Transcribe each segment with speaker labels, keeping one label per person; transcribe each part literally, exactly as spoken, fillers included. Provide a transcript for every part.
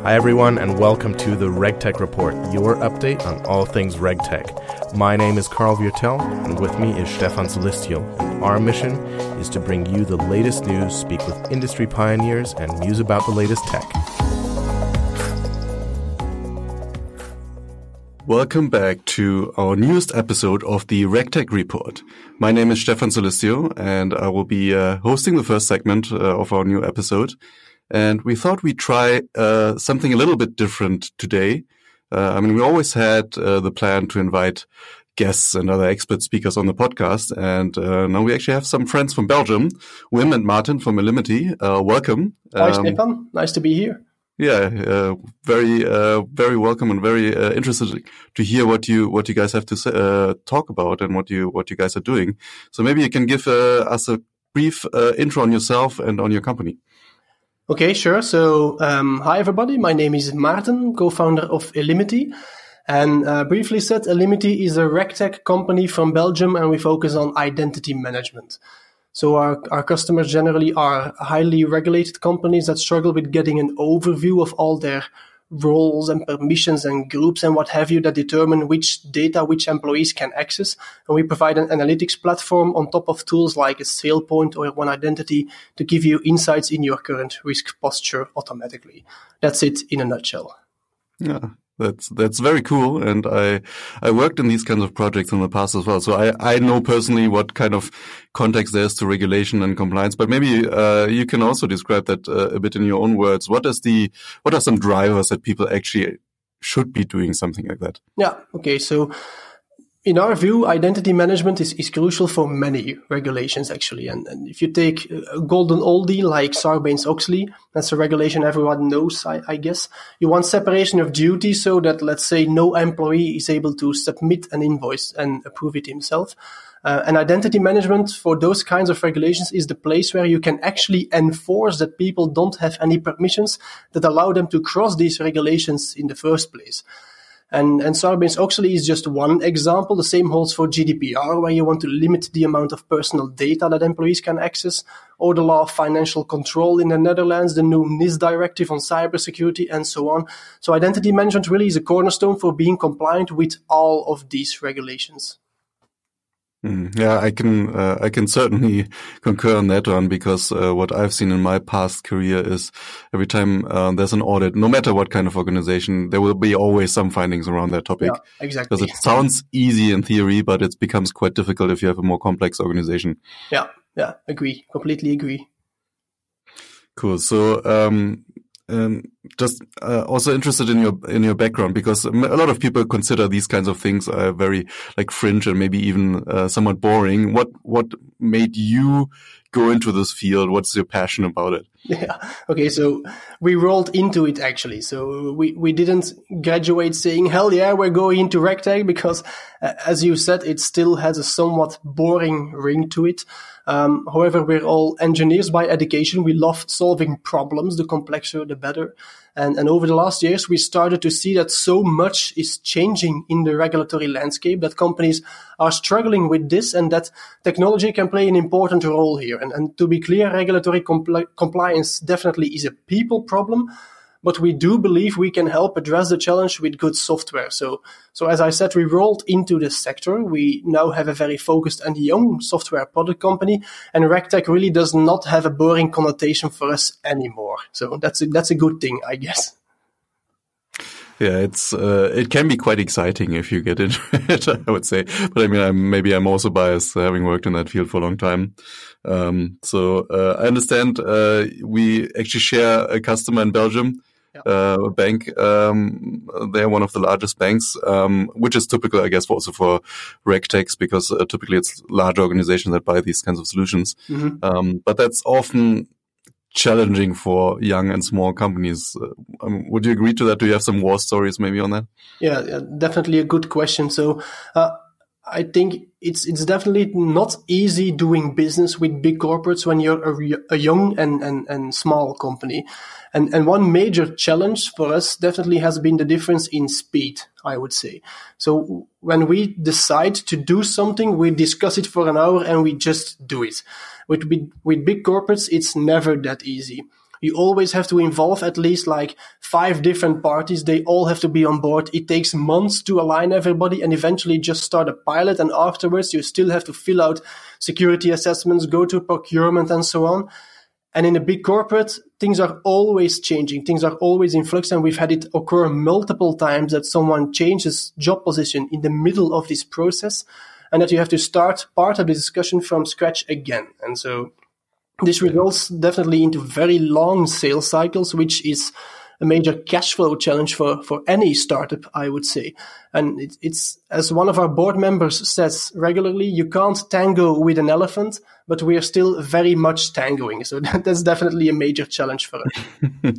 Speaker 1: Hi everyone, and welcome to the RegTech Report, your update on all things RegTech. My name is Carl Viertel, and with me is Stefan Solistio. And our mission is to bring you the latest news, speak with industry pioneers, and muse about the latest tech.
Speaker 2: Welcome back to our newest episode of the RegTech Report. My name is Stefan Solistio, and I will be uh, hosting the first segment uh, of our new episode. And we thought we'd try uh, something a little bit different today. Uh, I mean, we always had uh, the plan to invite guests and other expert speakers on the podcast. And uh, now we actually have some friends from Belgium, Wim and Martin from Illimity. Uh, welcome.
Speaker 3: Hi,
Speaker 2: um,
Speaker 3: Stefan. Nice to be here.
Speaker 2: Yeah, uh, very, uh, very welcome and very uh, interested to hear what you what you guys have to say, uh, talk about and what you what you guys are doing. So maybe you can give uh, us a brief uh, intro on yourself and on your company.
Speaker 3: Okay, sure. So, um, hi everybody. My name is Maarten, co-founder of Illimity. And uh, briefly said, Illimity is a RegTech company from Belgium, and we focus on identity management. So our, our customers generally are highly regulated companies that struggle with getting an overview of all their roles and permissions and groups and what have you that determine which data which employees can access. And we provide an analytics platform on top of tools like a SailPoint or One Identity to give you insights in your current risk posture automatically. That's it in a nutshell.
Speaker 2: Yeah. That's, that's very cool. And I, I worked in these kinds of projects in the past as well. So I, I know personally what kind of context there is to regulation and compliance, but maybe, uh, you can also describe that uh, a bit in your own words. What is the, what are some drivers that people actually should be doing something like that?
Speaker 3: Yeah. Okay. So, in our view, identity management is, is crucial for many regulations, actually. And, and if you take a golden oldie like Sarbanes-Oxley, that's a regulation everyone knows, I, I guess. You want separation of duties so that, let's say, no employee is able to submit an invoice and approve it himself. Uh, and identity management for those kinds of regulations is the place where you can actually enforce that people don't have any permissions that allow them to cross these regulations in the first place. And, and Sarbanes-Oxley is just one example. The same holds for G D P R, where you want to limit the amount of personal data that employees can access, or the law of financial control in the Netherlands, the new N I S directive on cybersecurity, and so on. So identity management really is a cornerstone for being compliant with all of these regulations.
Speaker 2: Mm, yeah, I can, uh, I can certainly concur on that one because, uh, what I've seen in my past career is every time, uh, there's an audit, no matter what kind of organization, there will be always some findings around that topic.
Speaker 3: Yeah, exactly.
Speaker 2: Because it sounds easy in theory, but it becomes quite difficult if you have a more complex organization.
Speaker 3: Yeah, yeah, agree. Completely agree.
Speaker 2: Cool. So, um, Um, just uh, also interested in your in your background because a lot of people consider these kinds of things uh, very like fringe and maybe even uh, somewhat boring. What what made you go into this field? What's your passion about it?
Speaker 3: Yeah. Okay. So we rolled into it actually. So we, we didn't graduate saying, hell yeah, we're going into RegTech because uh, as you said, it still has a somewhat boring ring to it. Um, however, we're all engineers by education. We love solving problems. The complexer, the better. And, and over the last years, we started to see that so much is changing in the regulatory landscape, that companies are struggling with this and that technology can play an important role here. And, and to be clear, regulatory compli- compliance definitely is a people problem, but we do believe we can help address the challenge with good software. So, so as I said, we rolled into this sector. We now have a very focused and young software product company, and RegTech really does not have a boring connotation for us anymore. So that's a, that's a good thing, I guess.
Speaker 2: Yeah, it's uh, it can be quite exciting if you get into it, I would say. But I mean, I'm, maybe I'm also biased, uh, having worked in that field for a long time. Um, so uh, I understand uh, we actually share a customer in Belgium, yeah. uh, a bank. Um, they're one of the largest banks, um, which is typical, I guess, also for RegTechs because uh, typically it's large organizations that buy these kinds of solutions. Mm-hmm. Um, but that's often challenging for young and small companies. Uh, um, would you agree to that? Do you have some war stories maybe on that?
Speaker 3: Yeah, yeah definitely a good question. So uh, I think it's it's definitely not easy doing business with big corporates when you're a, a young and, and, and small company. And and one major challenge for us definitely has been the difference in speed, I would say. So when we decide to do something, we discuss it for an hour and we just do it. With with, with big corporates, it's never that easy. You always have to involve at least like five different parties. They all have to be on board. It takes months to align everybody and eventually just start a pilot. And afterwards, you still have to fill out security assessments, go to procurement and so on. And in a big corporate, things are always changing. Things are always in flux. And we've had it occur multiple times that someone changes job position in the middle of this process and that you have to start part of the discussion from scratch again. And so this results definitely into very long sales cycles, which is a major cash flow challenge for, for any startup, I would say. And it, it's, as one of our board members says regularly, you can't tango with an elephant, but we are still very much tangoing. So that, that's definitely a major challenge for us.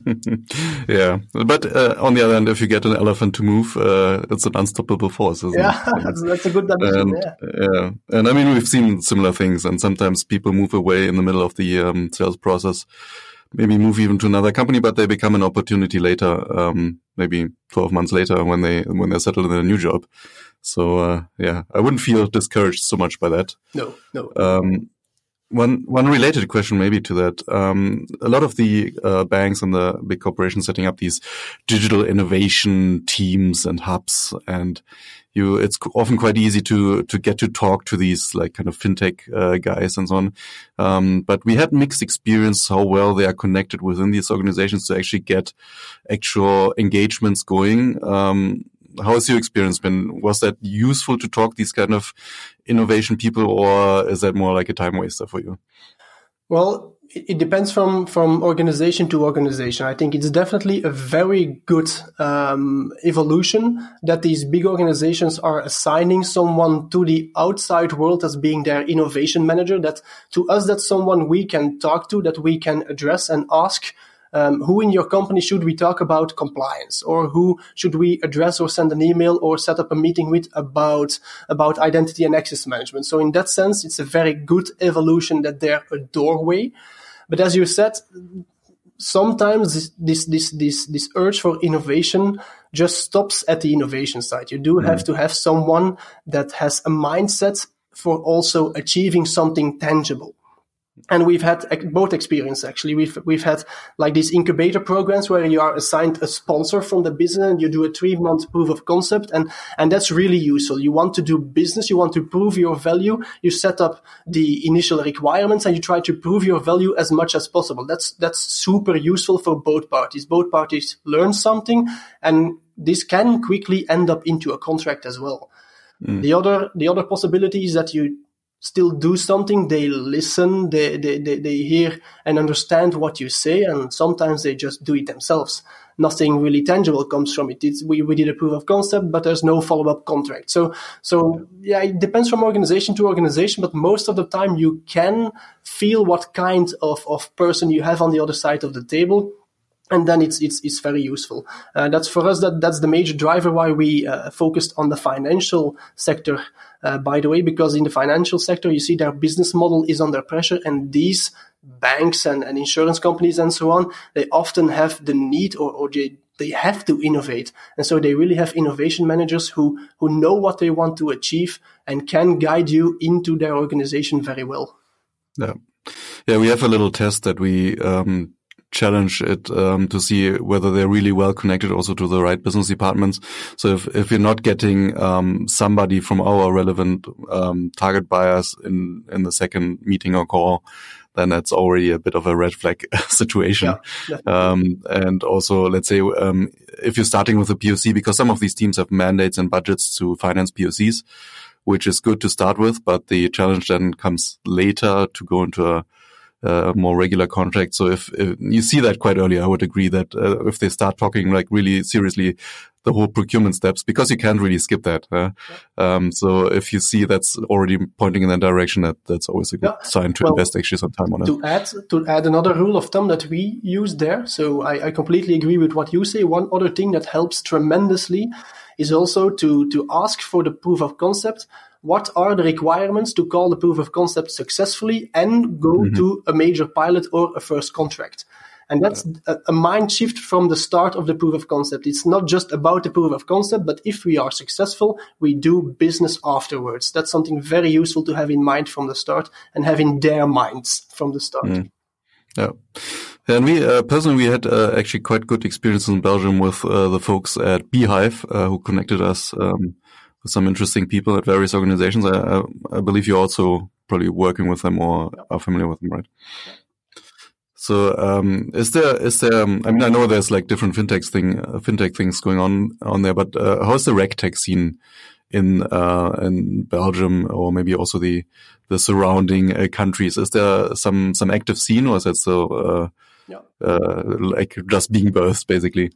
Speaker 2: Yeah. But uh, on the other hand, if you get an elephant to move, uh, it's an unstoppable force, isn't
Speaker 3: yeah,
Speaker 2: it?
Speaker 3: that's, that's a good definition.
Speaker 2: And,
Speaker 3: yeah.
Speaker 2: yeah. And I mean, we've seen similar things, and sometimes people move away in the middle of the um, sales process. Maybe move even to another company, but they become an opportunity later, um, maybe twelve months later when they, when they're settled in a new job. So, uh, yeah, I wouldn't feel discouraged so much by that.
Speaker 3: No, no.
Speaker 2: Um, one, one related question maybe to that. Um, a lot of the, uh, banks and the big corporations setting up these digital innovation teams and hubs, and you, it's often quite easy to, to get to talk to these like kind of fintech, uh, guys and so on. Um, but we had mixed experience how well they are connected within these organizations to actually get actual engagements going. Um, how has your experience been? Was that useful to talk these kind of innovation people, or is that more like a time waster for you?
Speaker 3: Well, it depends from, from organization to organization. I think it's definitely a very good um, evolution that these big organizations are assigning someone to the outside world as being their innovation manager. That to us, that's someone we can talk to, that we can address and ask, um, who in your company should we talk about compliance, or who should we address or send an email or set up a meeting with about, about identity and access management. So in that sense, it's a very good evolution that they're a doorway. But as you said, sometimes this, this, this, this, this urge for innovation just stops at the innovation side. You do mm. have to have someone that has a mindset for also achieving something tangible. And we've had both experience, actually. We've, we've had like these incubator programs where you are assigned a sponsor from the business and you do a three month proof of concept. And, and that's really useful. You want to do business. You want to prove your value. You set up the initial requirements and you try to prove your value as much as possible. That's, that's super useful for both parties. Both parties learn something, and this can quickly end up into a contract as well. Mm. The other, the other possibility is that you still do something. They listen, they, they, they, they hear and understand what you say, and sometimes they just do it themselves. Nothing really tangible comes from it. It's, we, we did a proof of concept, but there's no follow-up contract. So, so yeah, it depends from organization to organization, but most of the time you can feel what kind of, of person you have on the other side of the table. And then it's, it's, it's very useful. Uh, that's for us, that, that's the major driver why we, uh, focused on the financial sector, uh, by the way, because in the financial sector, you see their business model is under pressure, and these banks and, and insurance companies and so on, they often have the need or, or they, they have to innovate. And so they really have innovation managers who, who know what they want to achieve and can guide you into their organization very well.
Speaker 2: Yeah. Yeah. We have a little test that we, um, challenge it um, to see whether they're really well connected also to the right business departments. So if, if you're not getting um, somebody from our relevant um, target buyers in, in the second meeting or call, then that's already a bit of a red flag situation. Yeah, um, and also, let's say, um, if you're starting with a P O C, because some of these teams have mandates and budgets to finance P O Cs, which is good to start with, but the challenge then comes later to go into a Uh, more regular contract. So if, if you see that quite early, I would agree that uh, if they start talking like really seriously, the whole procurement steps, because you can't really skip that. Uh, yeah. Um, so if you see that's already pointing in that direction, that that's always a good yeah. sign to well, invest actually some time on it.
Speaker 3: To add, to add another rule of thumb that we use there. So I, I completely agree with what you say. One other thing that helps tremendously is also to, to ask for the proof of concept. What are the requirements to call the proof of concept successfully and go mm-hmm. to a major pilot or a first contract? And that's a, a mind shift from the start of the proof of concept. It's not just about the proof of concept, but if we are successful, we do business afterwards. That's something very useful to have in mind from the start and have in their minds from the start.
Speaker 2: Mm. Yeah. And we, uh, personally, we had uh, actually quite good experiences in Belgium with uh, the folks at Beehive, uh, who connected us um, with some interesting people at various organizations. I, I, I believe you're also probably working with them or are familiar with them, right? So, um, is there, is there, um, I mean, I know there's like different fintech thing, uh, fintech things going on, on there, but, uh, how's the RegTech scene in, uh, in Belgium or maybe also the, the surrounding uh, countries? Is there some, some active scene, or is that still, uh, yeah. uh, like just being birthed basically?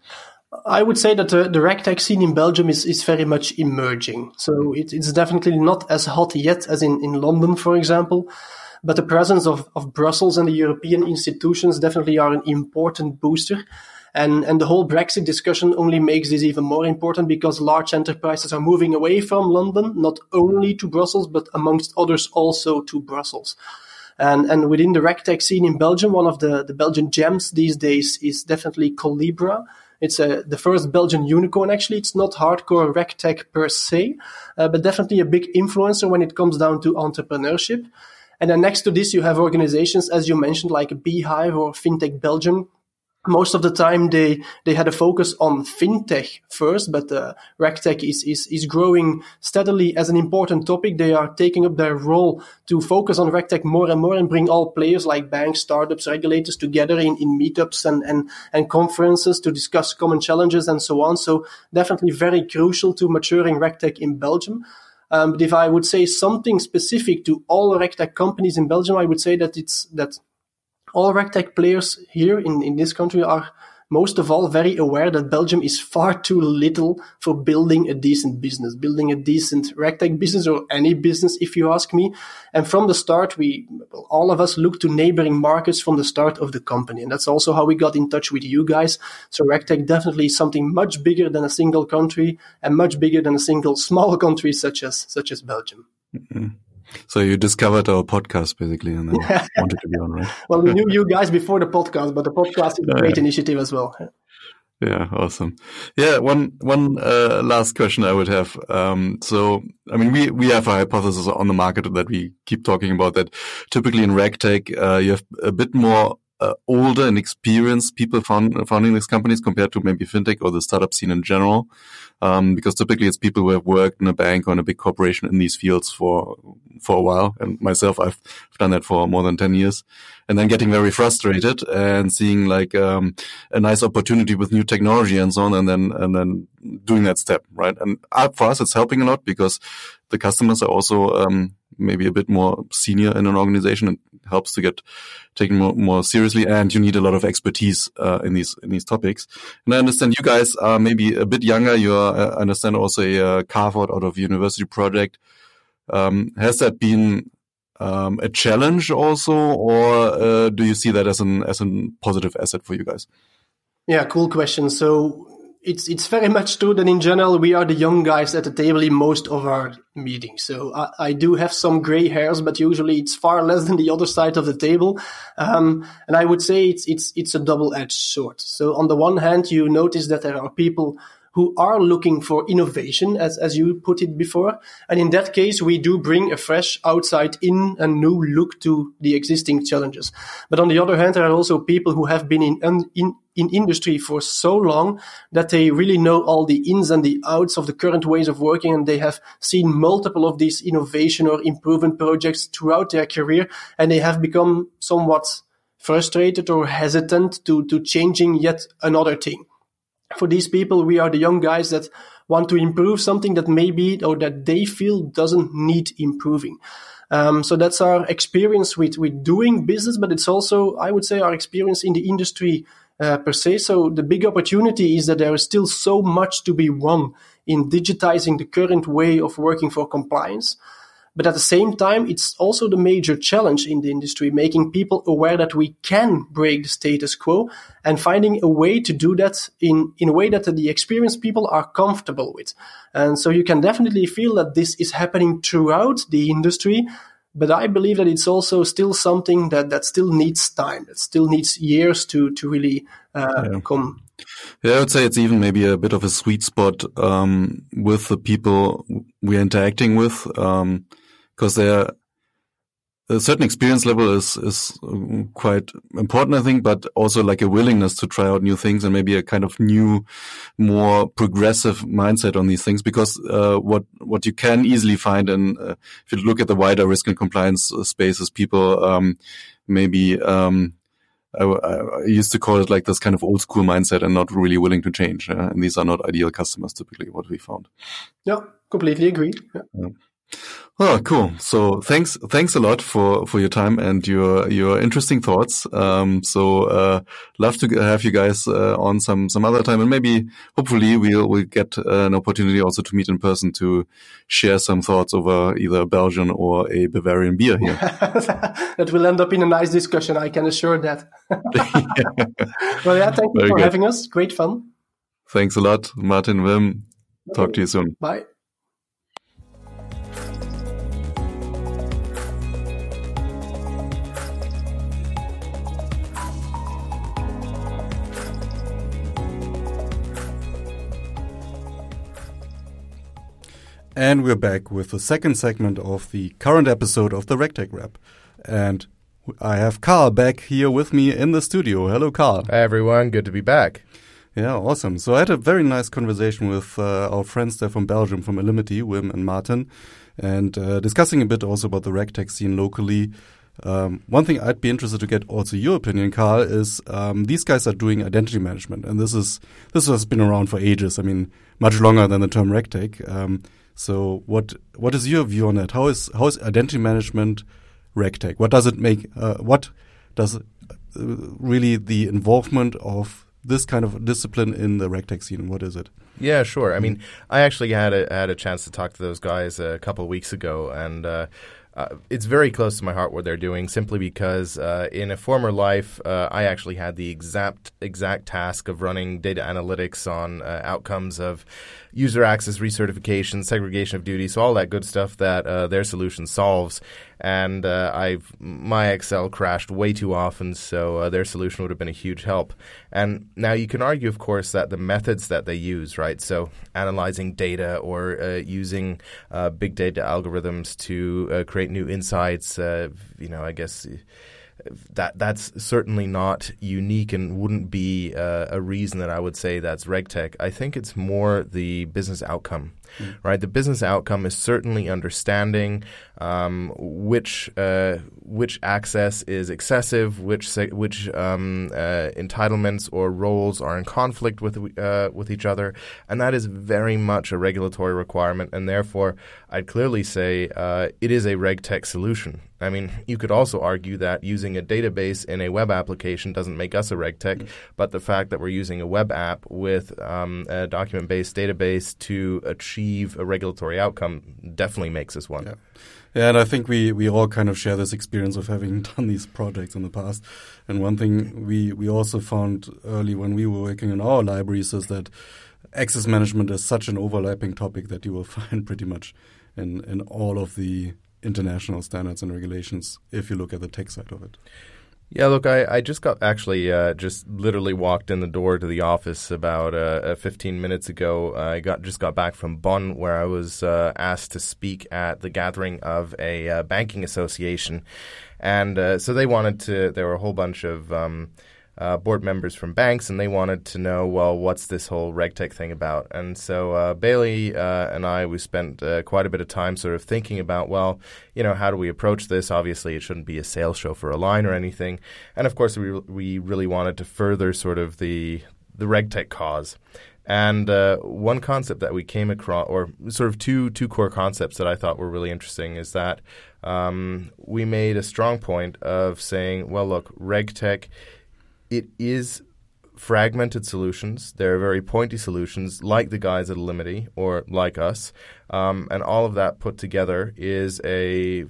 Speaker 3: I would say that the, the RegTech scene in Belgium is, is very much emerging. So it, it's definitely not as hot yet as in, in London, for example. But the presence of, of Brussels and the European institutions definitely are an important booster. And, and the whole Brexit discussion only makes this even more important because large enterprises are moving away from London, not only to Brussels, but amongst others also to Brussels. And, and within the RegTech scene in Belgium, one of the, the Belgian gems these days is definitely Collibra. It's a, the first Belgian unicorn, actually. It's not hardcore RegTech per se, uh, but definitely a big influencer when it comes down to entrepreneurship. And then next to this, you have organizations, as you mentioned, like Beehive or FinTech Belgium. Most of the time, they, they had a focus on FinTech first, but uh, RegTech is, is, is growing steadily as an important topic. They are taking up their role to focus on RegTech more and more and bring all players like banks, startups, regulators together in, in meetups and, and, and conferences to discuss common challenges and so on. So definitely very crucial to maturing RegTech in Belgium. Um, but if I would say something specific to all RegTech companies in Belgium, I would say that it's that all RegTech players here in, in this country are most of all very aware that Belgium is far too little for building a decent business, building a decent RegTech business or any business, if you ask me. And from the start, we, all of us look to neighboring markets from the start of the company. And that's also how we got in touch with you guys. So RegTech definitely is something much bigger than a single country and much bigger than a single small country such as, such as Belgium.
Speaker 2: Mm-hmm. So you discovered our podcast basically and then wanted to be on, right?
Speaker 3: Well, we knew you guys before the podcast, but the podcast is a great uh, initiative as well.
Speaker 2: Yeah, awesome. Yeah, one one uh, last question I would have. Um, so, I mean, we we have a hypothesis on the market that we keep talking about that typically in RegTech, uh, you have a bit more uh, older and experienced people found, founding these companies compared to maybe FinTech or the startup scene in general. Um, because typically it's people who have worked in a bank or in a big corporation in these fields for, for a while. And myself, I've done that for more than ten years and then getting very frustrated and seeing like, um, a nice opportunity with new technology and so on. And then, and then doing that step, right? And uh, for us, it's helping a lot because the customers are also, um, maybe a bit more senior in an organization. It helps to get taken more, more seriously, and you need a lot of expertise uh, in these in these topics. And I understand you guys are maybe a bit younger. You are, I understand, also a uh, carve out out of university project. Um, has that been um, a challenge also, or uh, do you see that as an as a positive asset for you guys?
Speaker 3: Yeah, cool question. So It's it's very much true that in general we are the young guys at the table in most of our meetings. So I, I do have some gray hairs, but usually it's far less than the other side of the table. Um, and I would say it's it's it's a double-edged sword. So on the one hand, you notice that there are people who are looking for innovation, as as you put it before. And in that case, we do bring a fresh outside-in, a new look to the existing challenges. But on the other hand, there are also people who have been in in in industry for so long that they really know all the ins and the outs of the current ways of working, and they have seen multiple of these innovation or improvement projects throughout their career, and they have become somewhat frustrated or hesitant to, to changing yet another thing. For these people, we are the young guys that want to improve something that maybe or that they feel doesn't need improving. Um, so that's our experience with, with doing business, but it's also, I would say, our experience in the industry uh, per se. So the big opportunity is that there is still so much to be won in digitizing the current way of working for compliance. But at the same time, it's also the major challenge in the industry, making people aware that we can break the status quo and finding a way to do that in, in a way that the experienced people are comfortable with. And so you can definitely feel that this is happening throughout the industry. But I believe that it's also still something that, that still needs time, that still needs years to, to really uh, yeah. come.
Speaker 2: Yeah, I would say it's even maybe a bit of a sweet spot um, with the people we're interacting with. Um, Because they're a certain experience level is is quite important, I think, but also like a willingness to try out new things and maybe a kind of new, more progressive mindset on these things. Because uh, what what you can easily find, in uh, if you look at the wider risk and compliance spaces, people um, maybe um, I, I used to call it like this kind of old school mindset and not really willing to change. Uh, and these are not ideal customers, typically, what we found.
Speaker 3: Yeah, completely agree. Yeah.
Speaker 2: Yeah. Oh, cool. So thanks, thanks a lot for, for your time and your, your interesting thoughts. Um, so, uh, love to have you guys, uh, on some, some other time, and maybe hopefully we'll, we'll get uh, an opportunity also to meet in person to share some thoughts over either a Belgian or a Bavarian beer here.
Speaker 3: That will end up in a nice discussion. I can assure that. Well, yeah, thank you
Speaker 2: Very
Speaker 3: for
Speaker 2: good.
Speaker 3: having us. Great fun.
Speaker 2: Thanks a lot, Martin, Wim. Talk to you soon.
Speaker 3: Bye.
Speaker 4: And we're back with the second segment of the current episode of the RegTech Wrap. And I have Carl back here with me in the studio. Hello, Carl.
Speaker 1: Hi, everyone. Good to be back.
Speaker 4: Yeah, awesome. So I had a very nice conversation with uh, our friends there from Belgium, from Illimity, Wim and Martin, and uh, discussing a bit also about the RegTech scene locally. Um, one thing I'd be interested to get also your opinion, Carl, is um, these guys are doing identity management. And this is this has been around for ages. I mean, much longer than the term RegTech. Um, So what what is your view on that? How is how is identity management RegTech? What does it make? Uh, what does it, uh, really the involvement of this kind of discipline in the RegTech scene? What is it?
Speaker 1: Yeah, sure. I mean, I actually had a had a chance to talk to those guys a couple of weeks ago, and uh, uh, it's very close to my heart what they're doing. Simply because uh, in a former life, uh, I actually had the exact exact task of running data analytics on uh, outcomes of user access recertification, segregation of duty, so all that good stuff that uh, their solution solves. And uh, I've my Excel crashed way too often, so uh, their solution would have been a huge help. And now you can argue, of course, that the methods that they use, right, so analyzing data or uh, using uh, big data algorithms to uh, create new insights, uh, you know, I guess that that's certainly not unique and wouldn't be uh, a reason that I would say that's RegTech. I think it's more the business outcome, mm. right? The business outcome is certainly understanding um, which uh, which access is excessive, which se- which um, uh, entitlements or roles are in conflict with uh, with each other, and that is very much a regulatory requirement. And therefore, I'd clearly say uh, it is a RegTech solution. I mean, you could also argue that using a database in a web application doesn't make us a RegTech, mm. but the fact that we're using a web app with um, a document-based database to achieve a regulatory outcome definitely makes us one.
Speaker 4: Yeah. Yeah, and I think we, we all kind of share this experience of having done these projects in the past. And one thing we, we also found early when we were working on our libraries is that access management is such an overlapping topic that you will find pretty much in, in all of the international standards and regulations if you look at the tech side of it.
Speaker 1: Yeah, look, I, I just got actually uh, just literally walked in the door to the office about uh, fifteen minutes ago. I got just got back from Bonn, where I was uh, asked to speak at the gathering of a uh, banking association. And uh, so they wanted to, there were a whole bunch of um, uh, board members from banks, and they wanted to know, well, what's this whole RegTech thing about? And so uh, Bailey uh, and I, we spent uh, quite a bit of time sort of thinking about, well, you know, how do we approach this? Obviously, it shouldn't be a sales show for a line or anything. And of course, we we really wanted to further sort of the the RegTech cause. And uh, one concept that we came across, or sort of two two core concepts that I thought were really interesting, is that um, we made a strong point of saying, well, look, RegTech, it is fragmented solutions. They're very pointy solutions, like the guys at Illimity or like us, um, and all of that put together is a,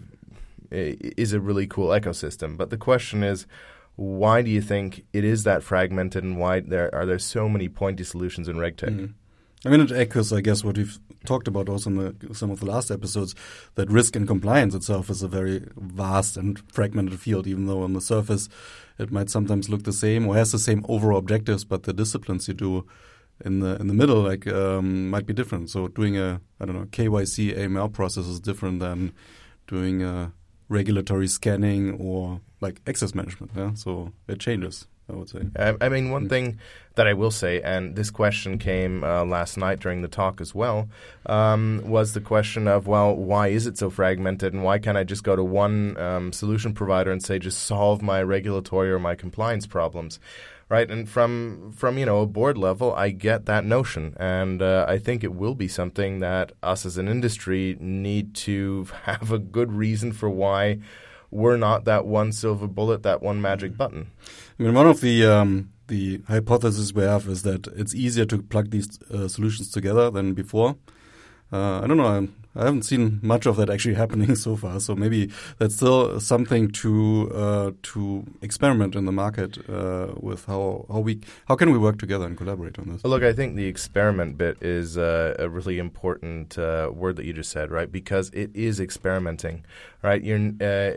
Speaker 1: a is a really cool ecosystem. But the question is, why do you think it is that fragmented, and why there are there so many pointy solutions in RegTech?
Speaker 4: Mm-hmm. I mean, it echoes, I guess, what we've talked about also in the, some of the last episodes, that risk and compliance itself is a very vast and fragmented field, even though on the surface it might sometimes look the same or has the same overall objectives, but the disciplines you do in the in the middle like um, might be different. So doing a, I don't know, K Y C A M L process is different than doing a regulatory scanning or like access management. Yeah? So it changes, I would say.
Speaker 1: I, I mean, one thing that I will say, and this question came uh, last night during the talk as well, um, was the question of, well, why is it so fragmented, and why can't I just go to one um, solution provider and say, just solve my regulatory or my compliance problems? Right, and from from you know a board level, I get that notion, and uh, I think it will be something that us as an industry need to have a good reason for why we're not that one silver bullet, that one magic button.
Speaker 4: I mean, one of the um, the hypotheses we have is that it's easier to plug these uh, solutions together than before. Uh, I don't know. I'm, I haven't seen much of that actually happening so far. So maybe that's still something to uh, to experiment in the market uh, with how how we how can we work together and collaborate on this.
Speaker 1: Well, look, I think the experiment bit is uh, a really important uh, word that you just said, right? Because it is experimenting, right? You're uh,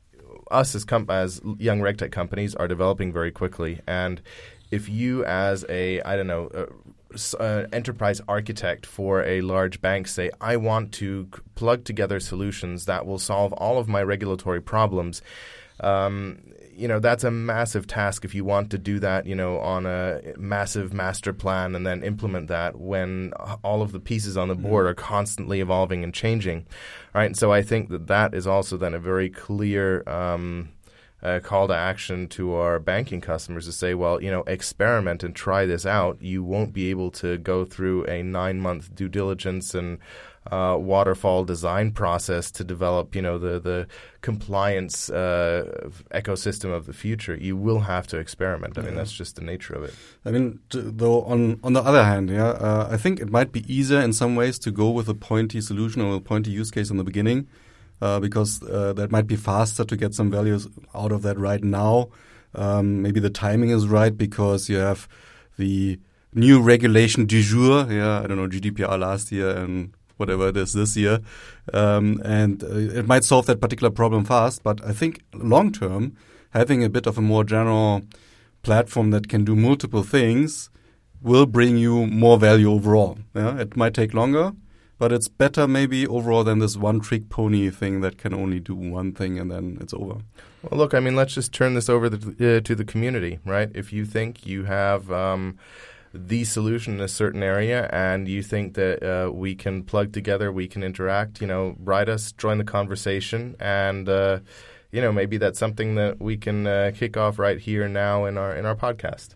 Speaker 1: us as com- as young RegTech companies are developing very quickly, and if you as a I don't know. Uh, Uh, enterprise architect for a large bank say, I want to c- plug together solutions that will solve all of my regulatory problems. Um, you know, that's a massive task if you want to do that, you know, on a massive master plan and then implement that when all of the pieces on the board are constantly evolving and changing. Right. And so I think that that is also then a very clear um Uh, call to action to our banking customers to say, well, you know, experiment and try this out. You won't be able to go through a nine-month due diligence and uh, waterfall design process to develop, you know, the the compliance uh, ecosystem of the future. You will have to experiment. I mean,
Speaker 4: Yeah.
Speaker 1: that's just the nature of it.
Speaker 4: I mean, t- though, on on the other hand, yeah, uh, I think it might be easier in some ways to go with a pointy solution or a pointy use case in the beginning. Uh, because uh, that might be faster to get some values out of that right now. Um, maybe the timing is right because you have the new regulation du jour. Yeah, I don't know, G D P R last year and whatever it is this year. Um, and uh, it might solve that particular problem fast. But I think long term, having a bit of a more general platform that can do multiple things will bring you more value overall. Yeah, it might take longer. But it's better maybe overall than this one-trick pony thing that can only do one thing and then it's over.
Speaker 1: Well, look, I mean, let's just turn this over the, uh, to the community, right? If you think you have um, the solution in a certain area and you think that uh, we can plug together, we can interact, you know, write us, join the conversation, and, uh, you know, maybe that's something that we can uh, kick off right here now in our in our podcast.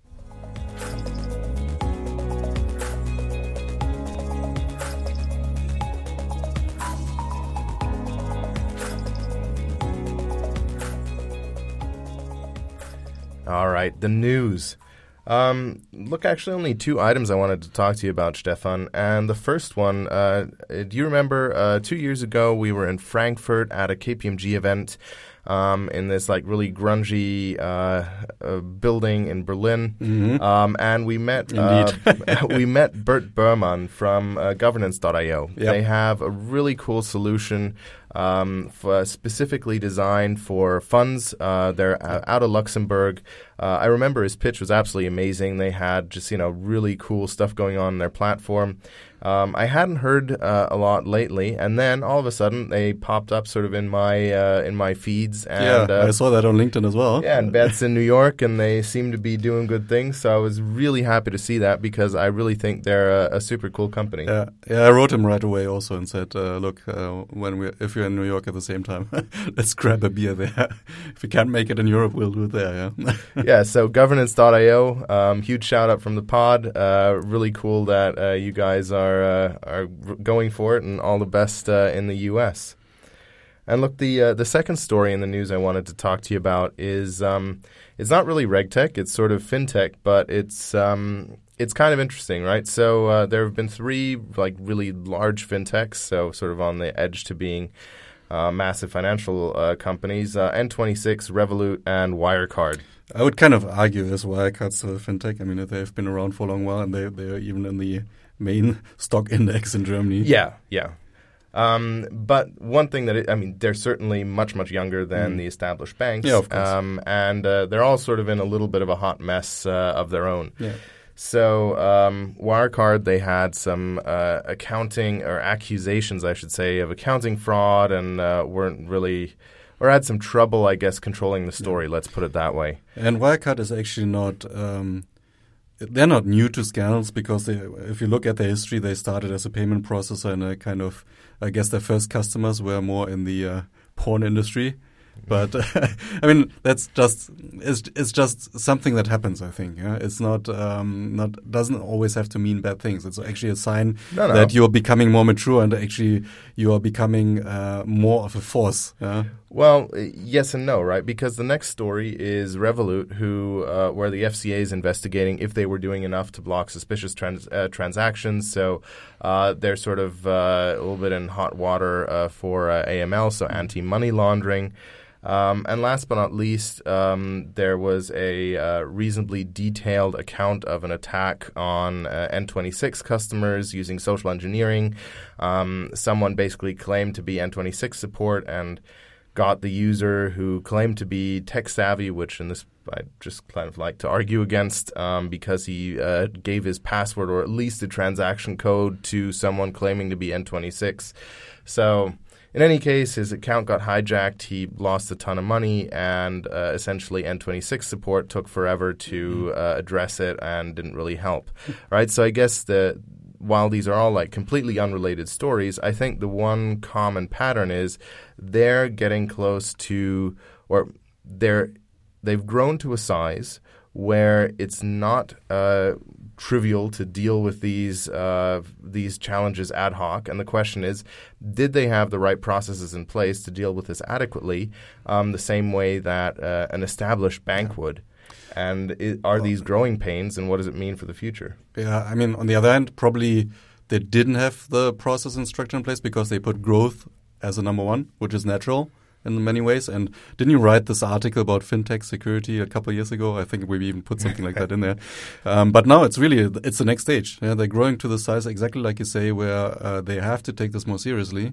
Speaker 1: All right, the news. Um, look, actually only two items I wanted to talk to you about, Stefan. And the first one, uh, do you remember uh, two years ago we were in Frankfurt at a K P M G event um, in this like really grungy uh, uh, building in Berlin.
Speaker 4: Mm-hmm.
Speaker 1: Um, and we met uh, we met Bert Berman from uh, governance dot i o.
Speaker 4: Yep.
Speaker 1: They have a really cool solution Um, for specifically designed for funds. Uh, they're uh, out of Luxembourg. Uh, I remember his pitch was absolutely amazing. They had just, you know, really cool stuff going on in their platform. Um, I hadn't heard uh, a lot lately, and then all of a sudden they popped up sort of in my uh, in my feeds. And,
Speaker 4: yeah,
Speaker 1: uh,
Speaker 4: I saw that on LinkedIn as well.
Speaker 1: Yeah, and Beth's in New York, and they seem to be doing good things. So I was really happy to see that because I really think they're a, a super cool company.
Speaker 4: Yeah, yeah. I wrote him right away also and said, uh, "Look, uh, when we if you're in New York at the same time, let's grab a beer there. If we can't make it in Europe, we'll do it there." Yeah.
Speaker 1: Yeah. So governance dot i o, um, huge shout out from the pod. Uh, really cool that uh, you guys are uh, are going for it, and all the best uh, in the U S. And look, the uh, the second story in the news I wanted to talk to you about is um, it's not really RegTech, it's sort of fintech, but it's um, it's kind of interesting, right? So uh, there have been three like really large fintechs, so sort of on the edge to being uh, massive financial uh, companies: uh, N twenty-six, Revolut, and Wirecard.
Speaker 4: I would kind of argue as Wirecard's still a fintech. I mean, they've been around for a long while, and they they're even in the main stock index in Germany.
Speaker 1: Yeah, yeah. Um, but one thing that, it, I mean, they're certainly much, much younger than mm. the established banks.
Speaker 4: Yeah, of course.
Speaker 1: Um, and uh, they're all sort of in a little bit of a hot mess uh, of their own.
Speaker 4: Yeah.
Speaker 1: So um, Wirecard, they had some uh, accounting or accusations, I should say, of accounting fraud and uh, weren't really or had some trouble, I guess, controlling the story. Yeah. Let's put it that way.
Speaker 4: And Wirecard is actually not um, – they're not new to scandals because they, if you look at their history, they started as a payment processor and a kind of – I guess their first customers were more in the uh, porn industry. But uh, I mean, that's just it's it's just something that happens. I think yeah? It's not um, not doesn't always have to mean bad things. It's actually a sign no, no. that you're becoming more mature and actually you are becoming uh, more of a force. Yeah?
Speaker 1: Well, yes and no, right? Because the next story is Revolut, who uh, where the F C A is investigating if they were doing enough to block suspicious trans- uh, transactions. So uh, they're sort of uh, a little bit in hot water uh, for uh, A M L, so anti-money laundering. Um, and last but not least, um, there was a uh, reasonably detailed account of an attack on uh, N twenty-six customers using social engineering. Um, someone basically claimed to be N twenty-six support and got the user who claimed to be tech savvy, which in this I just kind of like to argue against um, because he uh, gave his password or at least a transaction code to someone claiming to be N twenty-six. So in any case, his account got hijacked, he lost a ton of money, and uh, essentially N twenty-six support took forever to uh, address it and didn't really help. Right? So I guess the while these are all like completely unrelated stories, I think the one common pattern is they're getting close to, or they're they've grown to a size where it's not uh, trivial to deal with these uh, these challenges ad hoc. And the question is, did they have the right processes in place to deal with this adequately, um, the same way that uh, an established bank yeah. would? And it, are these growing pains, and what does it mean for the future?
Speaker 4: Yeah, I mean, on the other hand, probably they didn't have the process and structure in place because they put growth as a number one, which is natural in many ways. And didn't you write this article about fintech security a couple of years ago? I think we even put something like that in there. Um, but now it's really, it's the next stage. Yeah, they're growing to the size, exactly like you say, where uh, they have to take this more seriously.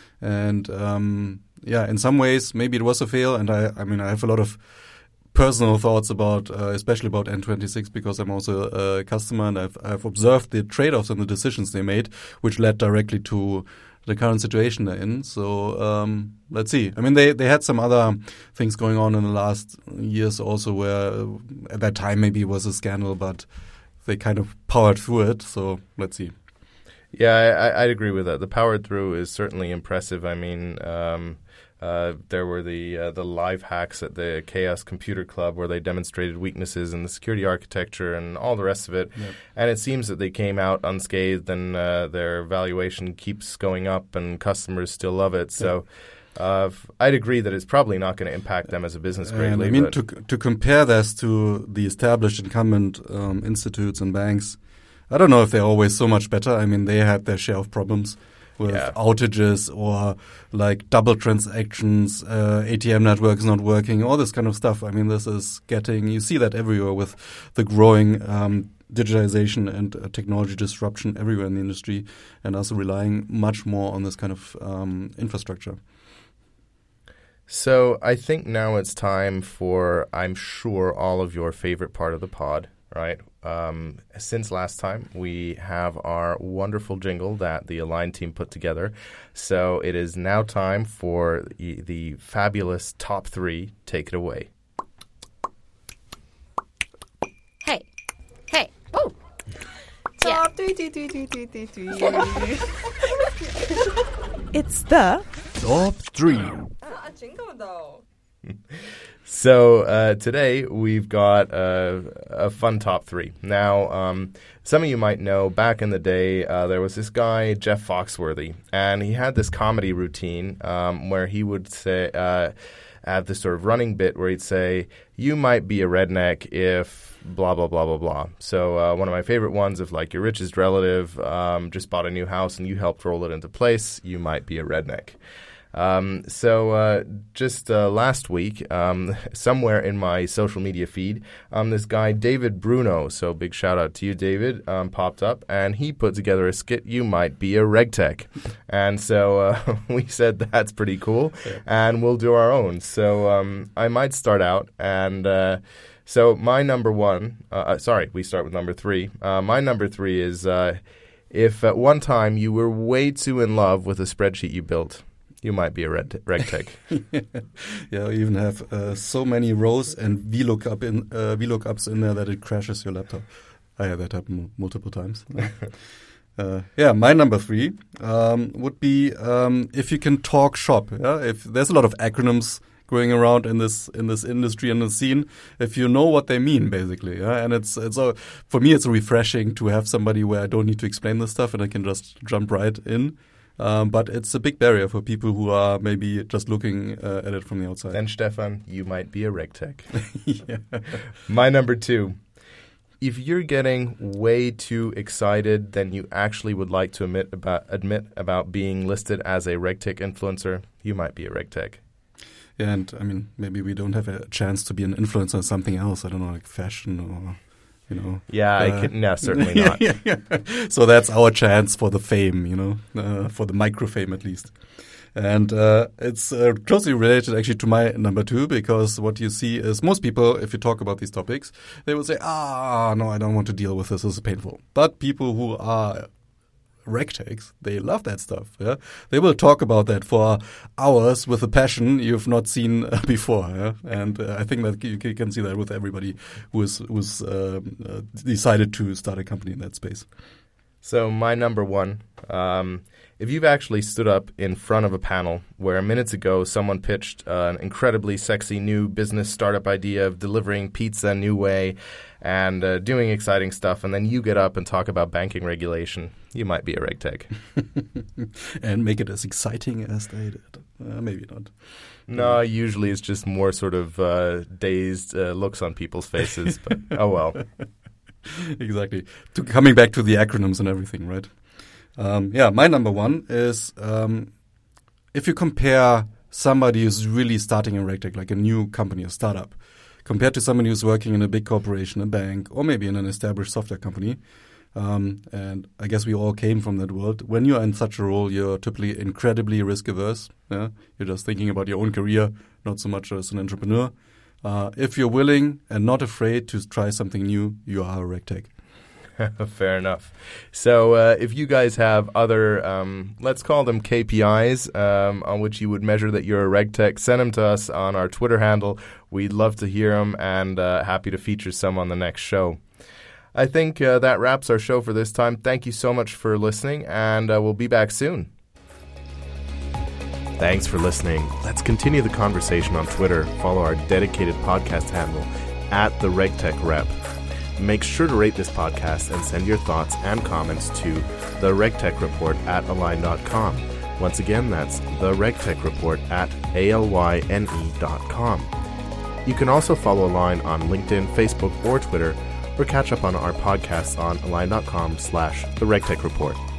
Speaker 4: And um, yeah, in some ways, maybe it was a fail. And I, I mean, I have a lot of personal thoughts about, uh, especially about N twenty-six, because I'm also a customer and I've, I've observed the trade-offs and the decisions they made, which led directly to the current situation they're in. So um, let's see. I mean, they, they had some other things going on in the last years also where uh, at that time maybe it was a scandal, but they kind of powered through it. So let's see.
Speaker 1: Yeah, I, I'd agree with that. The powered through is certainly impressive. I mean, um, uh, there were the uh, the live hacks at the Chaos Computer Club where they demonstrated weaknesses in the security architecture and all the rest of it. Yep. And it seems that they came out unscathed, and uh, their valuation keeps going up, and customers still love it. So uh, I'd agree that it's probably not going to impact them as a business greatly.
Speaker 4: And I mean, to to compare this to the established incumbent um, institutes and banks, I don't know if they're always so much better. I mean, they had their share of problems with yeah. outages or like double transactions, uh, A T M networks not working, all this kind of stuff. I mean, this is getting, you see that everywhere with the growing um, digitization and uh, technology disruption everywhere in the industry, and also relying much more on this kind of um, infrastructure.
Speaker 1: So I think now it's time for, I'm sure, all of your favorite part of the pod, right? Um, since last time, we have our wonderful jingle that the Align team put together. So it is now time for the, the fabulous top three. Take it away.
Speaker 5: Hey. Hey. Oh.
Speaker 6: Top
Speaker 5: yeah.
Speaker 6: three, three, three, three, three, three, three.
Speaker 7: It's the
Speaker 1: top three.
Speaker 6: Ah, jingle though.
Speaker 1: So uh, today we've got uh, a fun top three. Now, um, some of you might know back in the day uh, there was this guy, Jeff Foxworthy, and he had this comedy routine um, where he would say, uh, have this sort of running bit where he'd say, you might be a redneck if blah, blah, blah, blah, blah. So uh, one of my favorite ones, if like your richest relative um, just bought a new house and you helped roll it into place, you might be a redneck. Um, so uh, just uh, last week, um, somewhere in my social media feed, um, this guy, David Bruno, so big shout out to you, David, um, popped up, and he put together a skit, You Might Be a RegTech. And so uh, we said that's pretty cool, and we'll do our own. So um, I might start out and uh, So my number one, uh, sorry, we start with number three. Uh, my number three is uh, if at one time you were way too in love with a spreadsheet you built, you might be a red RegTech.
Speaker 4: Yeah, you even have uh, so many rows and VLOOKUP in, uh, VLOOKUPs in there that it crashes your laptop. I had that happen m- multiple times. uh, yeah, my number three um, would be um, if you can talk shop. Yeah? If there's a lot of acronyms going around in this in this industry and the scene, if you know what they mean, basically, yeah? And it's it's a, for me, it's refreshing to have somebody where I don't need to explain this stuff and I can just jump right in. Um, but it's a big barrier for people who are maybe just looking uh, at it from the outside.
Speaker 1: Then, Stefan, you might be a RegTech.
Speaker 4: Yeah.
Speaker 1: My number two. If you're getting way too excited than you actually would like to admit about admit about being listed as a RegTech influencer, you might be a RegTech.
Speaker 4: Yeah, and I mean, maybe we don't have a chance to be an influencer on something else. I don't know, like fashion or, you know.
Speaker 1: Yeah,
Speaker 4: uh,
Speaker 1: I could, no, certainly not.
Speaker 4: yeah, yeah, yeah. So that's our chance for the fame, you know, uh, for the micro fame at least. And uh, it's uh, closely related actually to my number two, because what you see is most people, if you talk about these topics, they will say, ah, no, I don't want to deal with this. This is painful. But people who are RegTechs, they love that stuff. Yeah? They will talk about that for hours with a passion you've not seen uh, before. Yeah? And uh, I think that you can see that with everybody who is who's um, uh, decided to start a company in that space.
Speaker 1: So my number one, um, if you've actually stood up in front of a panel where minutes ago someone pitched uh, an incredibly sexy new business startup idea of delivering pizza a new way and uh, doing exciting stuff, and then you get up and talk about banking regulation, you might be a RegTech.
Speaker 4: And make it as exciting as they did. Uh, maybe not.
Speaker 1: No, usually it's just more sort of uh, dazed uh, looks on people's faces, but oh well.
Speaker 4: Exactly. To, coming back to the acronyms and everything, right? Um, yeah, my number one is um, if you compare somebody who's really starting a RegTech, like a new company, a startup, compared to somebody who's working in a big corporation, a bank, or maybe in an established software company, um, and I guess we all came from that world. When you're in such a role, you're typically incredibly risk averse. Yeah? You're just thinking about your own career, not so much as an entrepreneur. Uh, if you're willing and not afraid to try something new, you are a RegTech.
Speaker 1: Fair enough. So uh, if you guys have other, um, let's call them K P Is, um, on which you would measure that you're a RegTech, send them to us on our Twitter handle. We'd love to hear them and uh, happy to feature some on the next show. I think uh, that wraps our show for this time. Thank you so much for listening, and uh, we'll be back soon. Thanks for listening. Let's continue the conversation on Twitter. Follow our dedicated podcast handle at the RegTech Rep. Make sure to rate this podcast and send your thoughts and comments to the RegTech Report at align dot com. Once again, that's the RegTech Report at A L Y N E dot com. You can also follow Align on LinkedIn, Facebook, or Twitter, or catch up on our podcasts on align dot com slash the RegTech Report.